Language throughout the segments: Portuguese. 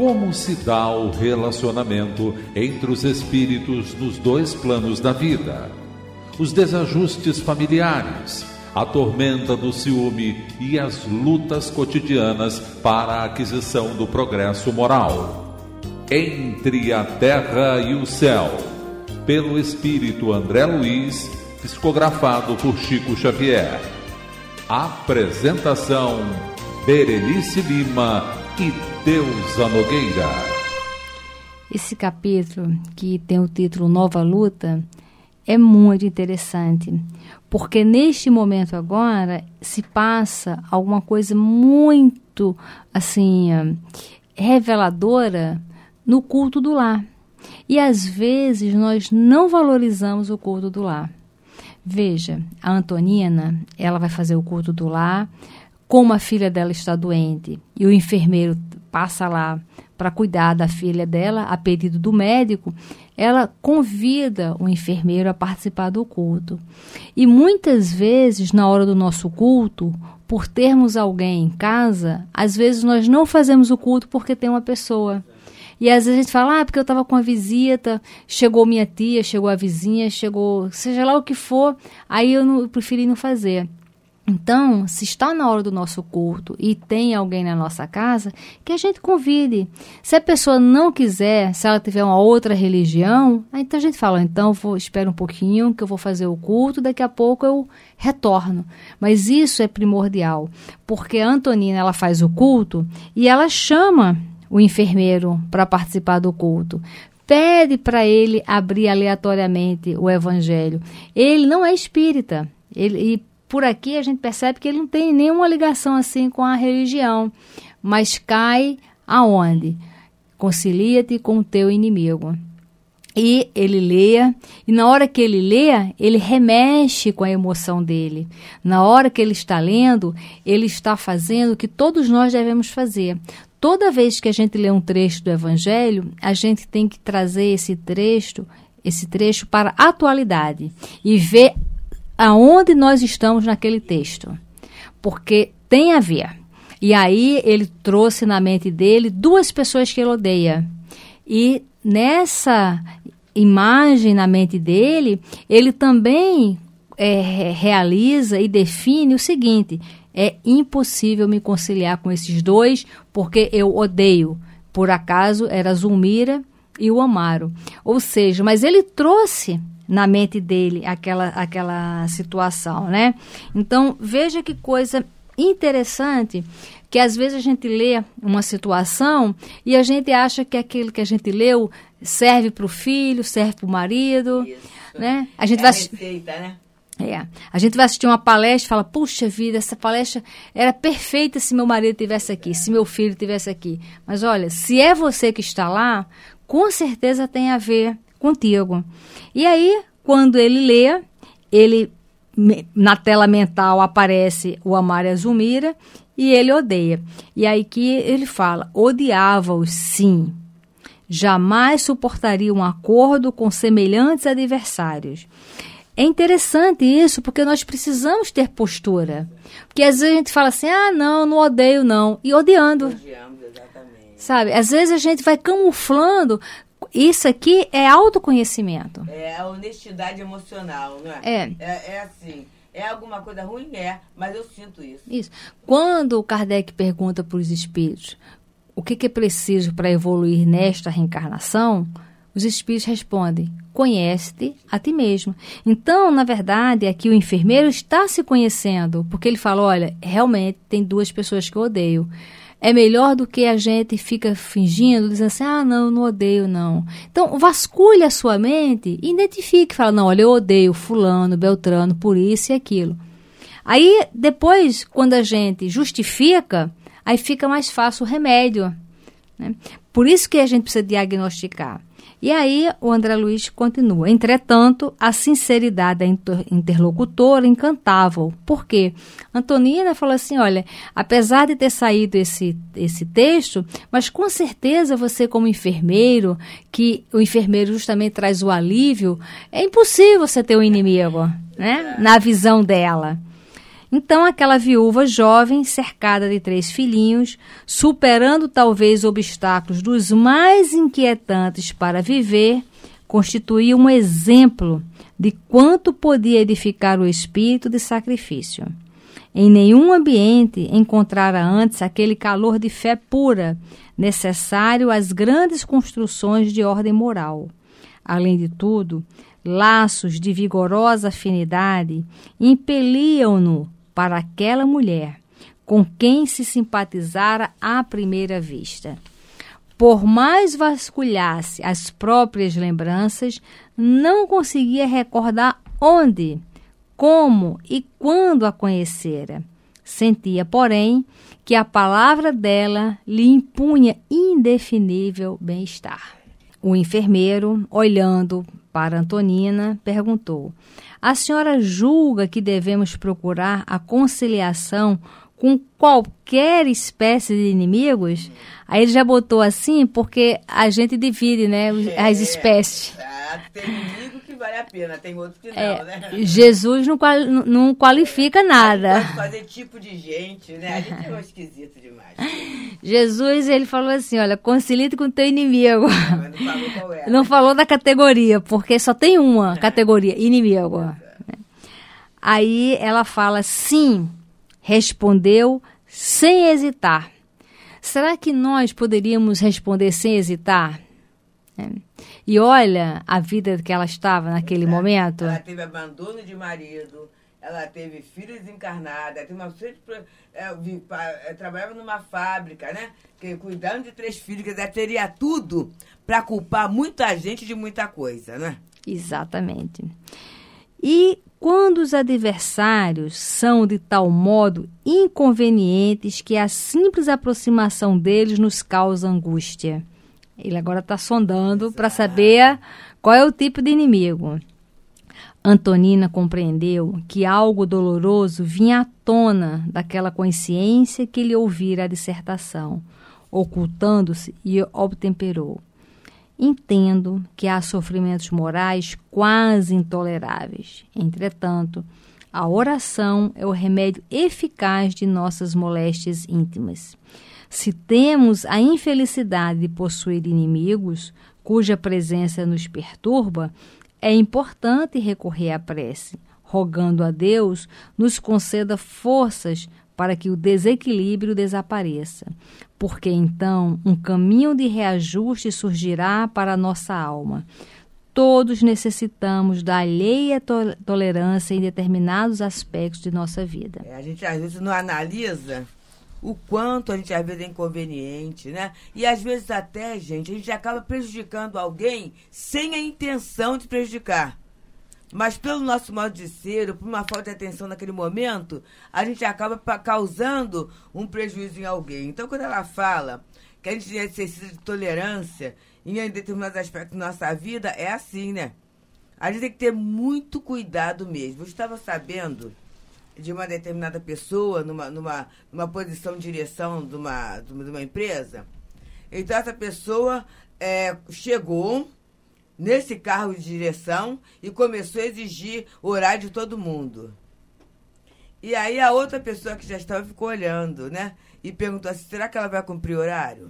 Como se dá o relacionamento entre os espíritos nos dois planos da vida? Os desajustes familiares, a tormenta do ciúme e as lutas cotidianas para a aquisição do progresso moral. Entre a Terra e o Céu, pelo espírito André Luiz, psicografado por Chico Xavier. Apresentação: Berenice Lima e Deusa Nogueira. Esse capítulo, que tem o título Nova Luta, é muito interessante, porque neste momento agora se passa alguma coisa muito assim reveladora no culto do lar. E às vezes nós não valorizamos o culto do lar. Veja, a Antonina, ela vai fazer o culto do lar, como a filha dela está doente e o enfermeiro passa lá para cuidar da filha dela, a pedido do médico, ela convida o enfermeiro a participar do culto. E muitas vezes, na hora do nosso culto, por termos alguém em casa, às vezes nós não fazemos o culto porque tem uma pessoa. E às vezes a gente fala, porque eu estava com a visita, chegou minha tia, chegou a vizinha, chegou, seja lá o que for, aí eu preferi não fazer. Então, se está na hora do nosso culto e tem alguém na nossa casa, que a gente convide. Se a pessoa não quiser, se ela tiver uma outra religião, então a gente fala, então espera um pouquinho que eu vou fazer o culto, daqui a pouco eu retorno. Mas isso é primordial, porque a Antonina, ela faz o culto e ela chama o enfermeiro para participar do culto. Pede para ele abrir aleatoriamente o evangelho. Ele não é espírita, por aqui a gente percebe que ele não tem nenhuma ligação assim com a religião, mas cai aonde? Concilia-te com o teu inimigo. E ele lê, e na hora que ele lê, ele remexe com a emoção dele. Na hora que ele está lendo, ele está fazendo o que todos nós devemos fazer. Toda vez que a gente lê um trecho do Evangelho, a gente tem que trazer esse trecho para a atualidade e ver aonde nós estamos naquele texto, porque tem a ver. E aí ele trouxe na mente dele duas pessoas que ele odeia. E nessa imagem na mente dele, ele também realiza e define o seguinte: é impossível me conciliar com esses dois, porque eu odeio. Por acaso era Zulmira e o Amaro. Ou seja, mas ele trouxe na mente dele aquela situação, né? Então, veja que coisa interessante, que às vezes a gente lê uma situação e a gente acha que aquilo que a gente leu serve para o filho, serve para o marido, isso, né? A gente vai receita, né? A gente vai assistir uma palestra e fala, puxa vida, essa palestra era perfeita se meu marido estivesse aqui, se meu filho estivesse aqui. Mas olha, se é você que está lá, com certeza tem a ver contigo. E aí, quando ele lê, na tela mental aparece o Amaro e a Zulmira e ele odeia. E aí que ele fala, odiava-os sim, jamais suportaria um acordo com semelhantes adversários. É interessante isso, porque nós precisamos ter postura. Porque às vezes a gente fala assim, não odeio não, e odiando. Odiamos, exatamente. Sabe, às vezes a gente vai camuflando. Isso aqui é autoconhecimento. É a honestidade emocional, não é? É assim, é alguma coisa ruim, mas eu sinto isso. Isso. Quando o Kardec pergunta para os espíritos o que é preciso para evoluir nesta reencarnação, os espíritos respondem, conhece-te a ti mesmo. Então, na verdade, aqui o enfermeiro está se conhecendo, porque ele fala, olha, realmente tem duas pessoas que eu odeio. É melhor do que a gente fica fingindo, dizendo assim, não odeio, não. Então, vasculhe a sua mente e identifique, fala, não, olha, eu odeio fulano, beltrano, por isso e aquilo. Aí, depois, quando a gente justifica, aí fica mais fácil o remédio, né? Por isso que a gente precisa diagnosticar. E aí o André Luiz continua. Entretanto, a sinceridade da interlocutora encantava-o. Por quê? Antonina falou assim, olha, apesar de ter saído esse texto, mas com certeza você como enfermeiro, que o enfermeiro justamente traz o alívio, é impossível você ter um inimigo, né? Na visão dela. Então, aquela viúva jovem, cercada de 3 filhinhos, superando talvez obstáculos dos mais inquietantes para viver, constituía um exemplo de quanto podia edificar o espírito de sacrifício. Em nenhum ambiente encontrara antes aquele calor de fé pura, necessário às grandes construções de ordem moral. Além de tudo, laços de vigorosa afinidade impeliam-no para aquela mulher, com quem se simpatizara à primeira vista. Por mais vasculhasse as próprias lembranças, não conseguia recordar onde, como e quando a conhecera. Sentia, porém, que a palavra dela lhe impunha indefinível bem-estar. O enfermeiro, olhando para Antonina, perguntou: a senhora julga que devemos procurar a conciliação com qualquer espécie de inimigos? Aí ele já botou assim, porque a gente divide, né, as espécies. Tem inimigo que vale a pena, tem outro que não, né? Jesus não qualifica nada. Pode fazer tipo de gente, né? A gente é um esquisito demais. Jesus, ele falou assim, olha, concilia-te com o teu inimigo. Mas não falou qual era. Não falou da categoria, porque só tem uma categoria, inimigo. Aí ela fala, sim, respondeu sem hesitar. Será que nós poderíamos responder sem hesitar? E olha a vida que ela estava naquele momento. Ela teve abandono de marido, ela teve filha desencarnada, ela teve trabalhava numa fábrica, né? Cuidando de 3 filhos, ela teria tudo para culpar muita gente de muita coisa, né? Exatamente. E quando os adversários são de tal modo inconvenientes que a simples aproximação deles nos causa angústia. Ele agora está sondando para saber qual é o tipo de inimigo. Antonina compreendeu que algo doloroso vinha à tona daquela consciência que lhe ouvira a dissertação, ocultando-se e obtemperou. Entendo que há sofrimentos morais quase intoleráveis. Entretanto, a oração é o remédio eficaz de nossas moléstias íntimas. Se temos a infelicidade de possuir inimigos, cuja presença nos perturba, é importante recorrer à prece, rogando a Deus nos conceda forças para que o desequilíbrio desapareça, porque então um caminho de reajuste surgirá para a nossa alma. Todos necessitamos da alheia tolerância em determinados aspectos de nossa vida. A gente às vezes não analisa o quanto a gente às vezes é inconveniente, né? E às vezes até, gente, a gente acaba prejudicando alguém sem a intenção de prejudicar. Mas pelo nosso modo de ser, ou por uma falta de atenção naquele momento, a gente acaba causando um prejuízo em alguém. Então, quando ela fala que a gente necessita de tolerância em determinados aspectos da nossa vida, é assim, né? A gente tem que ter muito cuidado mesmo. Eu estava sabendo de uma determinada pessoa numa posição de direção de uma empresa. Então, essa pessoa chegou nesse carro de direção e começou a exigir horário de todo mundo. E aí a outra pessoa que já estava ficou olhando, né? E perguntou assim, será que ela vai cumprir horário?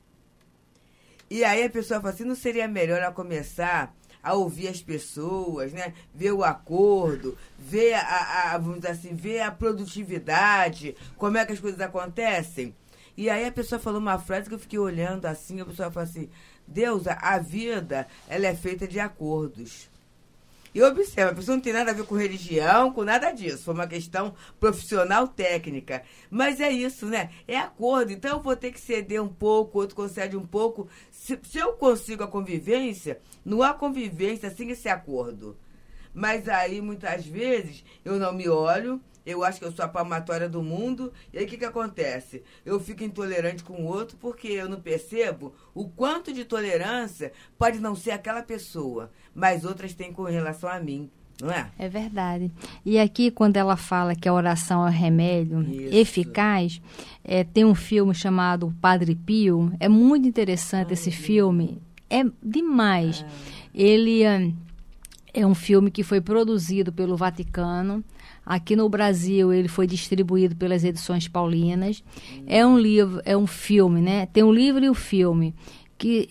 E aí a pessoa falou assim, não seria melhor ela começar a ouvir as pessoas, né? Ver o acordo, ver vamos dizer assim, ver a produtividade, como é que as coisas acontecem? E aí a pessoa falou uma frase que eu fiquei olhando assim, a pessoa falou assim, Deus, a vida, ela é feita de acordos. E observa, a pessoa não tem nada a ver com religião, com nada disso. Foi uma questão profissional, técnica. Mas é isso, né? É acordo. Então eu vou ter que ceder um pouco, outro concede um pouco. Se eu consigo a convivência, não há convivência sem esse acordo. Mas aí, muitas vezes, eu não me olho, eu acho que eu sou a palmatória do mundo, e aí o que acontece? Eu fico intolerante com o outro porque eu não percebo o quanto de tolerância pode não ser aquela pessoa, mas outras têm com relação a mim, não é? É verdade. E aqui, quando ela fala que a oração é um remédio eficaz, tem um filme chamado Padre Pio, é muito interessante esse filme, é demais. Ele é um filme que foi produzido pelo Vaticano, Aqui no Brasil ele foi distribuído pelas Edições Paulinas. É um livro, é um filme, né? Tem um livro e o filme que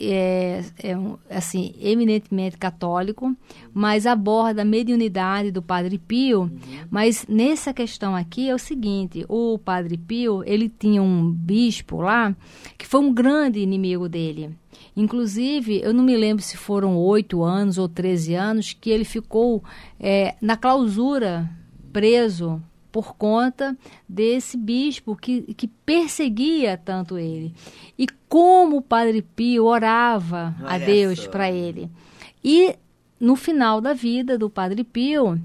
assim, eminentemente católico, mas aborda a mediunidade do Padre Pio. Mas nessa questão aqui é o seguinte: o Padre Pio, ele tinha um bispo lá que foi um grande inimigo dele. Inclusive, eu não me lembro se foram 8 anos ou 13 anos que ele ficou na clausura, preso, por conta desse bispo que perseguia tanto ele. E como o Padre Pio orava a Deus para ele. E no final da vida do Padre Pio,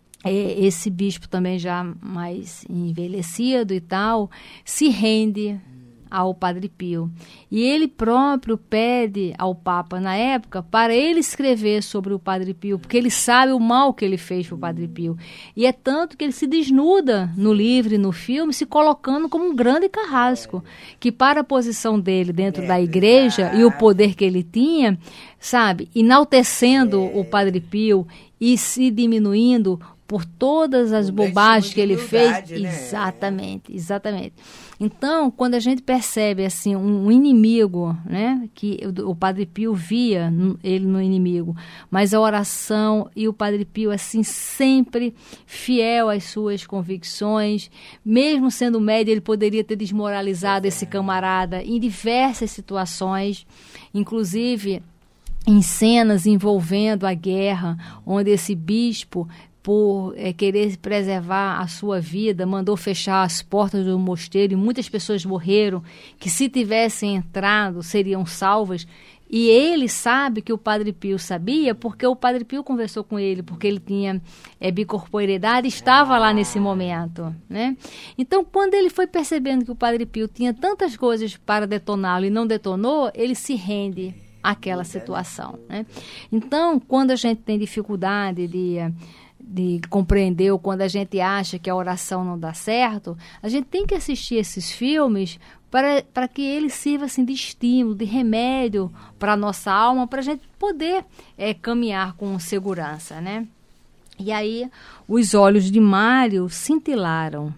esse bispo também já mais envelhecido e tal, se rende ao Padre Pio. E ele próprio pede ao Papa, na época, para ele escrever sobre o Padre Pio, porque ele sabe o mal que ele fez para o Padre Pio. E é tanto que ele se desnuda no livro e no filme, se colocando como um grande carrasco, que para a posição dele dentro da igreja e o poder que ele tinha, sabe, enaltecendo o Padre Pio e se diminuindo por todas as bobagens que ele fez. Né? Exatamente. Então, quando a gente percebe assim um inimigo, né, que o Padre Pio via ele no inimigo, mas a oração e o Padre Pio assim sempre fiel às suas convicções, mesmo sendo médio, ele poderia ter desmoralizado esse camarada em diversas situações, inclusive em cenas envolvendo a guerra, onde esse bispo, por querer preservar a sua vida, mandou fechar as portas do mosteiro e muitas pessoas morreram, que se tivessem entrado seriam salvas. E ele sabe que o Padre Pio sabia, porque o Padre Pio conversou com ele, porque ele tinha bicorporeidade e estava lá nesse momento, né? Então, quando ele foi percebendo que o Padre Pio tinha tantas coisas para detoná-lo e não detonou, ele se rende àquela situação, né? Então, quando a gente tem dificuldade de compreender, ou quando a gente acha que a oração não dá certo, a gente tem que assistir esses filmes para que ele sirva assim, de estímulo, de remédio para a nossa alma, para a gente poder caminhar com segurança, né? E aí os olhos de Mário cintilaram.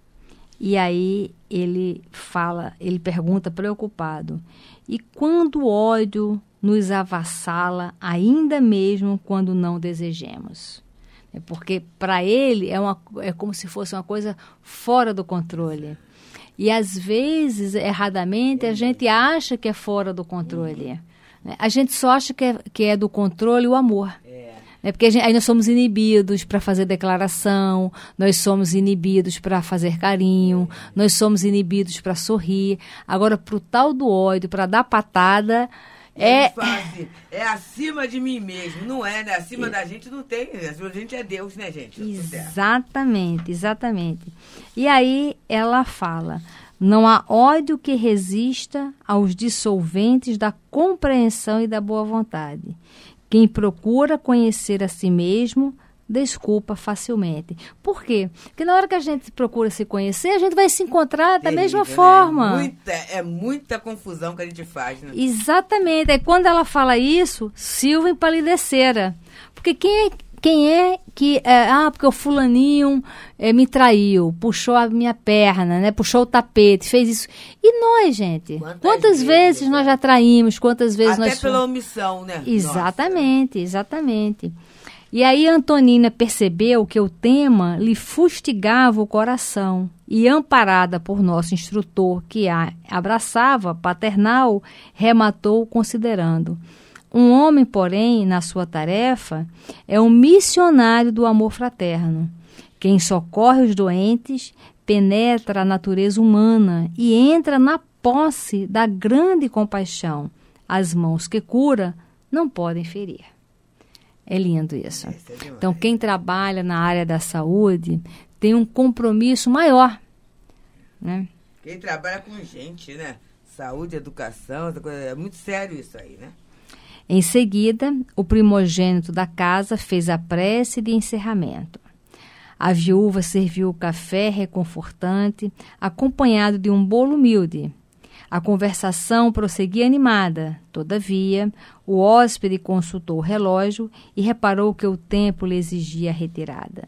E aí ele pergunta preocupado: e quando o ódio nos avassala, ainda mesmo quando não desejemos? Porque para ele é como se fosse uma coisa fora do controle. E às vezes, erradamente, a gente acha que é fora do controle. A gente só acha que é do controle o amor. Porque aí nós somos inibidos para fazer declaração, nós somos inibidos para fazer carinho, nós somos inibidos para sorrir. Agora, para o tal do ódio, para dar patada... Assim, é acima de mim mesmo, não é, né? Acima da gente não tem, acima da gente é Deus, né, gente? Exatamente. E aí ela fala: não há ódio que resista aos dissolventes da compreensão e da boa vontade. Quem procura conhecer a si mesmo desculpa facilmente. Por quê? Porque na hora que a gente procura se conhecer, a gente vai se encontrar da mesma forma. É muita confusão que a gente faz, né? Exatamente. Aí quando ela fala isso, Silva empalidecera. Porque quem é que... porque o fulaninho me traiu, puxou a minha perna, né? Puxou o tapete, fez isso. E nós, gente? Quantas vezes nós já traímos? Quantas vezes Até pela omissão, né? Exatamente. E aí Antonina percebeu que o tema lhe fustigava o coração e, amparada por nosso instrutor, que a abraçava, paternal, rematou considerando: um homem, porém, na sua tarefa, é um missionário do amor fraterno. Quem socorre os doentes penetra a natureza humana e entra na posse da grande compaixão. As mãos que cura não podem ferir. É lindo isso. Então, quem trabalha na área da saúde tem um compromisso maior, né? Quem trabalha com gente, né? Saúde, educação, é muito sério isso aí, né? Em seguida, o primogênito da casa fez a prece de encerramento. A viúva serviu o café reconfortante, acompanhado de um bolo humilde. A conversação prosseguia animada. Todavia, o hóspede consultou o relógio e reparou que o tempo lhe exigia a retirada.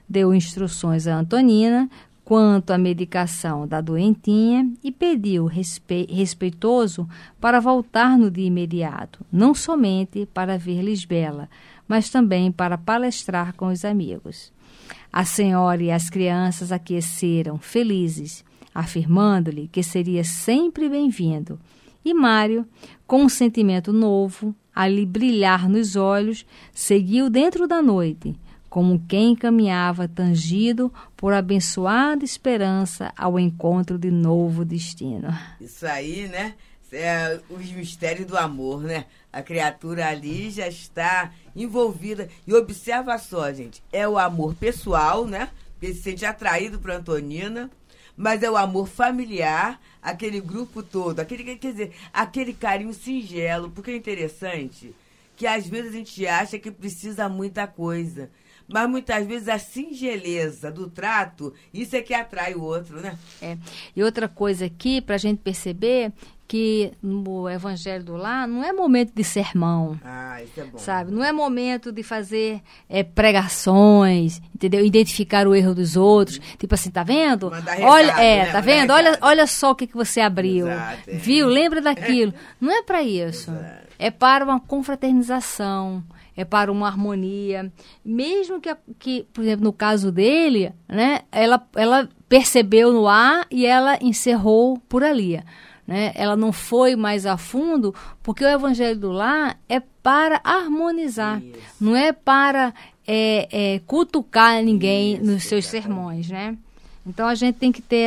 deu instruções a Antonina quanto à medicação da doentinha e pediu respeitoso para voltar no dia imediato, não somente para ver Lisbela, mas também para palestrar com os amigos. A senhora e as crianças aqueceram, felizes, afirmando-lhe que seria sempre bem-vindo. E Mário, com um sentimento novo, a lhe brilhar nos olhos, seguiu dentro da noite, como quem caminhava tangido por abençoada esperança ao encontro de novo destino. Isso aí, né? É os mistérios do amor, né? A criatura ali já está envolvida. E observa só, gente, é o amor pessoal, né? Ele se sente atraído por Antonina, mas é o amor familiar, aquele grupo todo, quer dizer, aquele carinho singelo, porque é interessante que às vezes a gente acha que precisa muita coisa. Mas muitas vezes a singeleza do trato, isso é que atrai o outro, né? E outra coisa aqui, para a gente perceber que no Evangelho do Lar não é momento de sermão. Isso é bom. Sabe? Não é momento de fazer pregações, entendeu? Identificar o erro dos outros. Tipo assim, tá vendo? Olha, né? Tá vendo? Olha só o que você abriu. Exato, viu? Lembra daquilo. Não é para isso. Exato. É para uma confraternização. É para uma harmonia. Mesmo que, por exemplo, no caso dele, né, ela percebeu no ar e ela encerrou por ali. Né? Ela não foi mais a fundo, porque o Evangelho do Lar é para harmonizar. Isso. Não é para cutucar ninguém nos seus sermões. Né? Então, a gente tem que ter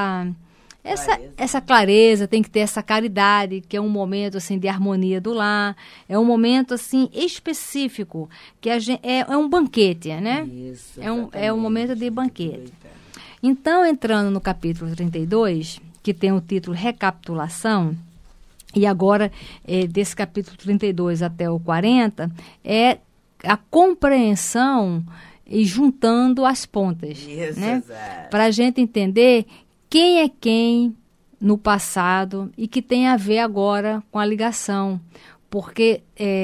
essa clareza, tem que ter essa caridade, que é um momento assim de harmonia do lar, é um momento assim específico, que é um banquete, né? Isso, é um momento de banquete. Então, entrando no capítulo 32, que tem o título Recapitulação, e agora desse capítulo 32 até o 40, é a compreensão e juntando as pontas. Isso, né? Para a gente entender quem é quem no passado e que tem a ver agora com a ligação. Porque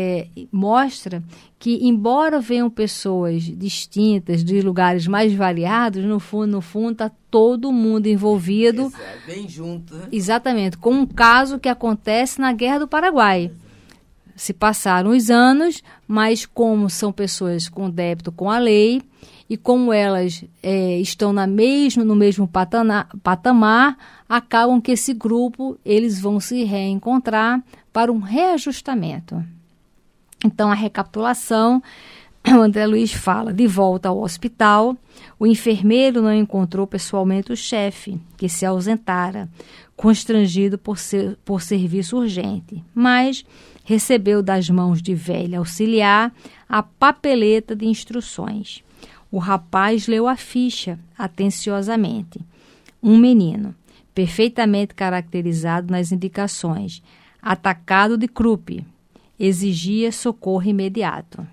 mostra que, embora venham pessoas distintas, de lugares mais variados, no fundo, está todo mundo envolvido. Exato, bem junto. Né? Exatamente, com um caso que acontece na Guerra do Paraguai. Exato. Se passaram os anos, mas como são pessoas com débito com a lei, e como elas estão no mesmo patamar, acabam que esse grupo, eles vão se reencontrar para um reajustamento. Então, a recapitulação, o André Luiz fala, de volta ao hospital, o enfermeiro não encontrou pessoalmente o chefe, que se ausentara, constrangido por serviço urgente, mas recebeu das mãos de velha auxiliar a papeleta de instruções. O rapaz leu a ficha atenciosamente. Um menino, perfeitamente caracterizado nas indicações, atacado de croup, exigia socorro imediato.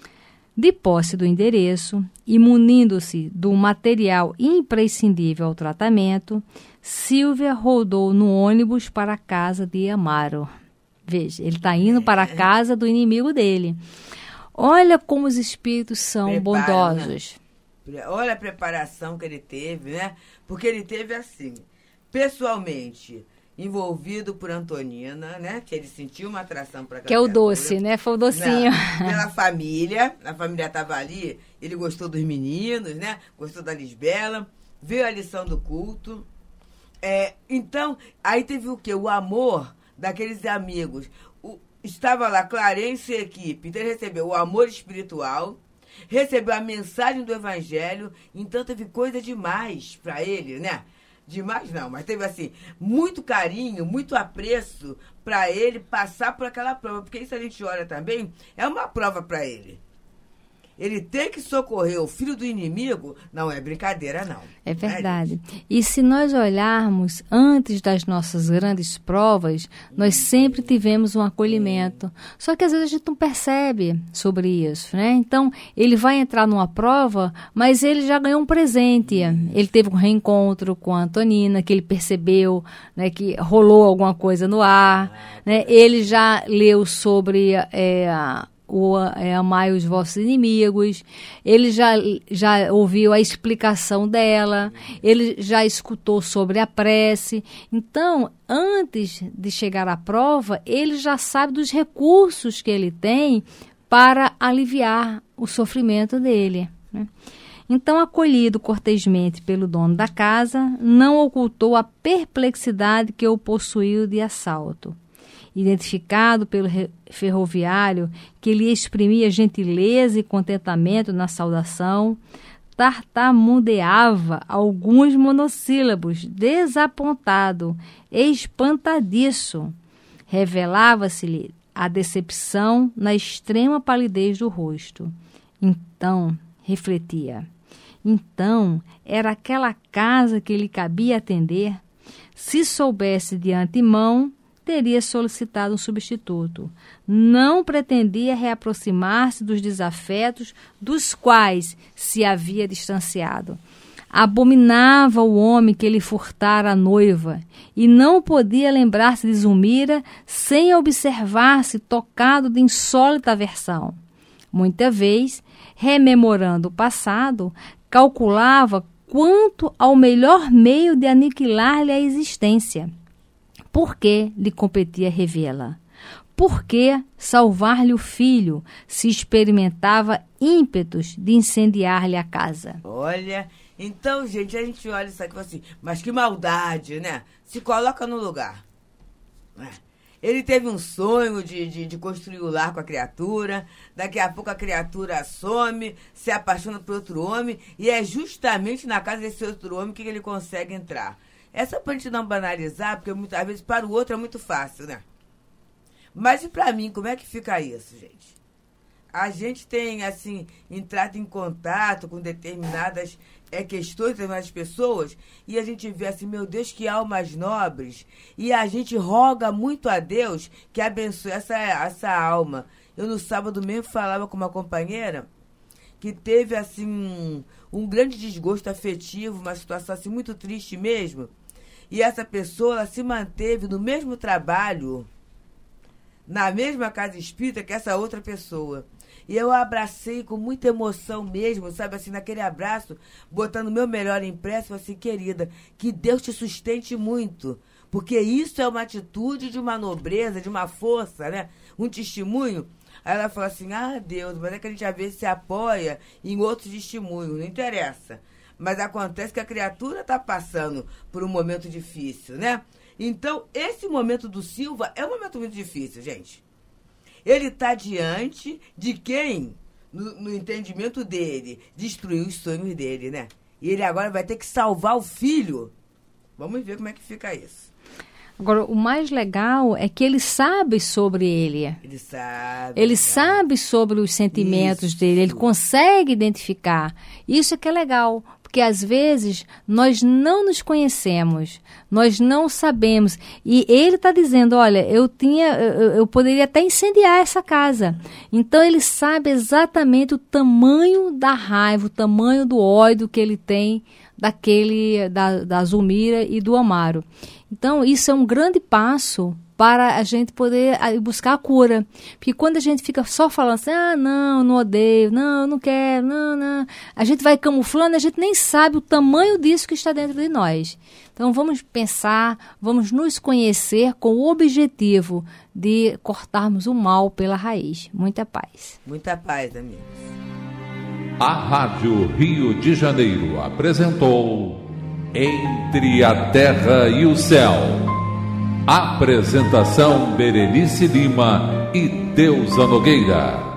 De posse do endereço e munindo-se do material imprescindível ao tratamento, Silvia rodou no ônibus para a casa de Amaro. Veja, ele está indo para a casa do inimigo dele. Olha como os espíritos são bondosos. Né? Olha a preparação que ele teve, né? Porque ele teve assim, pessoalmente envolvido por Antonina, né? Que ele sentiu uma atração para aquela que é o doce, né? Foi o docinho. Pela família, a família estava ali, ele gostou dos meninos, né? Gostou da Lisbela, veio a lição do culto. Então, aí teve o quê? O amor daqueles amigos. Estava lá Clarence e equipe, então ele recebeu o amor espiritual, recebeu a mensagem do Evangelho, então teve coisa demais para ele, né? Demais não, mas teve assim, muito carinho, muito apreço para ele passar por aquela prova, porque isso a gente olha também, é uma prova para ele. Ele ter que socorrer o filho do inimigo não é brincadeira, não. É verdade. E se nós olharmos antes das nossas grandes provas, nós sempre tivemos um acolhimento. Só que às vezes a gente não percebe sobre isso, né? Então, ele vai entrar numa prova, mas ele já ganhou um presente. Ele teve um reencontro com a Antonina, que ele percebeu, né, que rolou alguma coisa no ar. Né? Ele já leu sobre amai os vossos inimigos. Ele já ouviu a explicação dela, ele já escutou sobre a prece. Então, antes de chegar à prova, ele já sabe dos recursos que ele tem para aliviar o sofrimento dele, né? Então, acolhido cortesmente pelo dono da casa, não ocultou a perplexidade que o possuiu de assalto. Identificado pelo ferroviário, que lhe exprimia gentileza e contentamento na saudação, tartamudeava alguns monossílabos, desapontado, espantadiço. Revelava-se-lhe a decepção na extrema palidez do rosto. Então, refletia, era aquela casa que lhe cabia atender? Se soubesse de antemão, teria solicitado um substituto. Não pretendia reaproximar-se dos desafetos dos quais se havia distanciado. Abominava o homem que lhe furtara a noiva e não podia lembrar-se de Zulmira sem observar-se tocado de insólita aversão. Muita vez, rememorando o passado, calculava quanto ao melhor meio de aniquilar-lhe a existência. Por que lhe competia revê-la? Por que salvar-lhe o filho se experimentava ímpetos de incendiar-lhe a casa? Olha, então, gente, a gente olha isso aqui e fala assim, mas que maldade, né? Se coloca no lugar. Ele teve um sonho de construir o lar com a criatura, daqui a pouco a criatura some, se apaixona por outro homem, e é justamente na casa desse outro homem que ele consegue entrar. Essa pra gente não banalizar, porque muitas vezes para o outro é muito fácil, né? Mas e pra mim, como é que fica isso, gente? A gente tem, assim, entrado em contato com determinadas questões, determinadas pessoas, e a gente vê assim, meu Deus, que almas nobres, e a gente roga muito a Deus que abençoe essa alma. Eu no sábado mesmo falava com uma companheira que teve, assim, um grande desgosto afetivo, uma situação assim muito triste mesmo, e essa pessoa ela se manteve no mesmo trabalho, na mesma casa espírita que essa outra pessoa. E eu a abracei com muita emoção mesmo, sabe, assim, naquele abraço, botando o meu melhor impresso, assim, querida, que Deus te sustente muito, porque isso é uma atitude de uma nobreza, de uma força, né? Um testemunho. Aí ela falou assim, Deus, mas é que a gente às vezes se apoia em outros testemunhos, não interessa. Mas acontece que a criatura está passando por um momento difícil, né? Então, esse momento do Silva é um momento muito difícil, gente. Ele está diante de quem, no entendimento dele, destruiu os sonhos dele, né? E ele agora vai ter que salvar o filho. Vamos ver como é que fica isso. Agora, o mais legal é que ele sabe sobre ele. Ele sabe sobre os sentimentos dele, ele consegue identificar. Isso é que é legal, porque às vezes nós não nos conhecemos, nós não sabemos. E ele está dizendo, olha, eu poderia até incendiar essa casa. Então ele sabe exatamente o tamanho da raiva, o tamanho do ódio que ele tem da Zulmira e do Amaro. Então, isso é um grande passo para a gente poder buscar a cura. Porque quando a gente fica só falando assim, não odeio, não quero, não. A gente vai camuflando e a gente nem sabe o tamanho disso que está dentro de nós. Então, vamos pensar, vamos nos conhecer com o objetivo de cortarmos o mal pela raiz. Muita paz. Muita paz, amigos. A Rádio Rio de Janeiro apresentou Entre a Terra e o Céu. Apresentação Berenice Lima e Deusa Nogueira.